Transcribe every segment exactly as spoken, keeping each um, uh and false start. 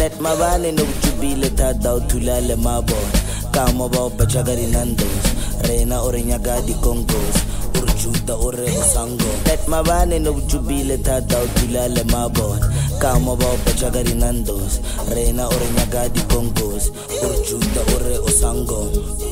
net mabane no jubile thata o thula le mabona ka mo ba batla ka dinandos rena o re nyaka di kongos o re juta o re osango net mabane no jubile thata o thula le mabona ka mo ba batla ka dinandos rena o re nyaka di kongos o re juta o re osango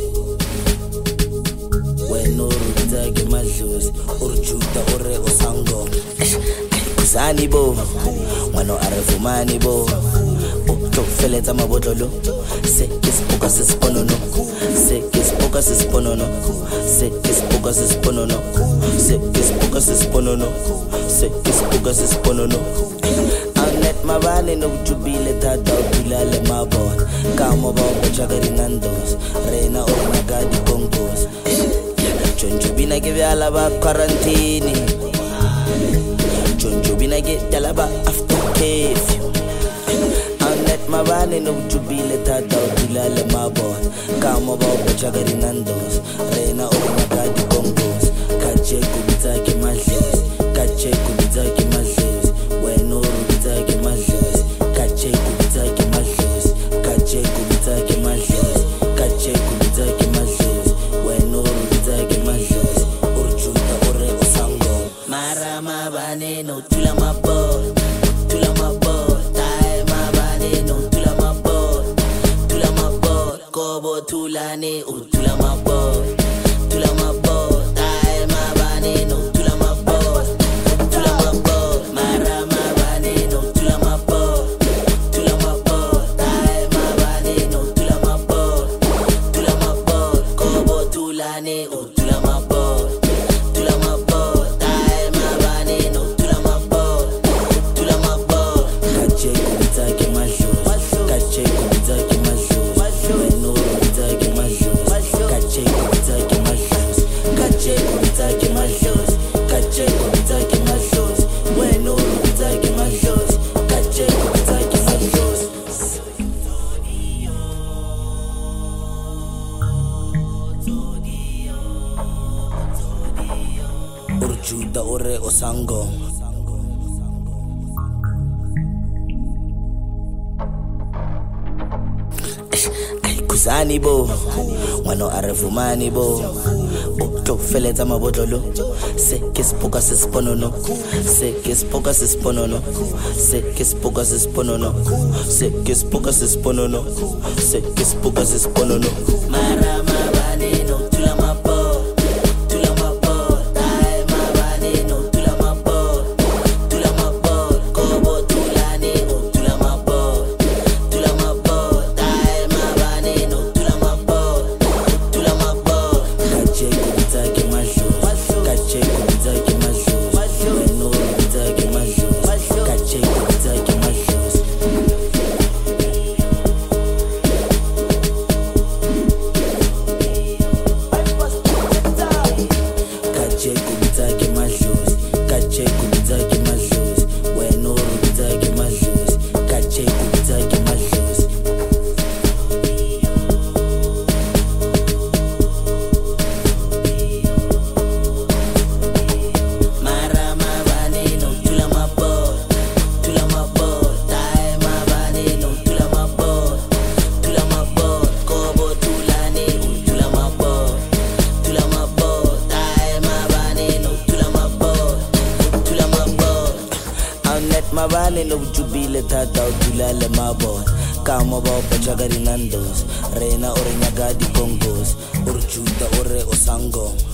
wena o ruta ke madlozi o re juta o re osango kuzani bo ngwana a re fumani bo to feletsa mabotlolo se ke spoka se sponono se ke spoka se sponono se ke spoka se sponono se ke spoka se sponono se ke spoka se sponono anet mabane no jubile thata o thula le mabona ka mo ba batla ka dinandos rena o nyaka di kongos jonjubina ke byala ba quarantine jonjubina ke tala ba after curfew net mabane no jubile thata o thula le mabona ka mo ba batla ka dinandos rena o nyaka di kongos ka che ku bitsa ke madlozi ka che ku bitsa ke madlozi wena o bitsa ke madlozi ka che ku bitsa ke madlozi ka che ku bitsa ke madlozi ka che ku bitsa ke madlozi wena o bitsa ke madlozi o juta o re osango mara mabane no thula mabona thula mabona tulane utula mabo tula mabo tai mabane no tula mabo tula mabo mara mabane no tula mabo tula mabo tai mabane no tula mabo tula mabo kobo tulane utula mabo tula mabo tai mabane no tula mabo tula mabo kache kubita ke masho kache kubita ke masho Urjuta ore osango ay kuzani bo ngwana a re fumani bo o to feletsa mabotlolo se ke spoka se sponono se ke spoka se sponono se ke spoka se sponono se ke spoka se sponono se ke spoka se sponono mara mabane no tula mabo tula mabo tai mabane no tula mabo tula mabo kobo tulane o tula mabo tula mabo tai mabane no tula mabo tula mabo kache kubita ke masho kache kubita ke masho wena o kubita ke masho kache kubita ke masho kache kubita ke masho kache kubita ke masho wena o kubita ke masho kache kubita ke masho mabane no jubile thata o thula le mabona ka mo ba batla ka dinandos rena o re nyaka di kongos o re juta o re osango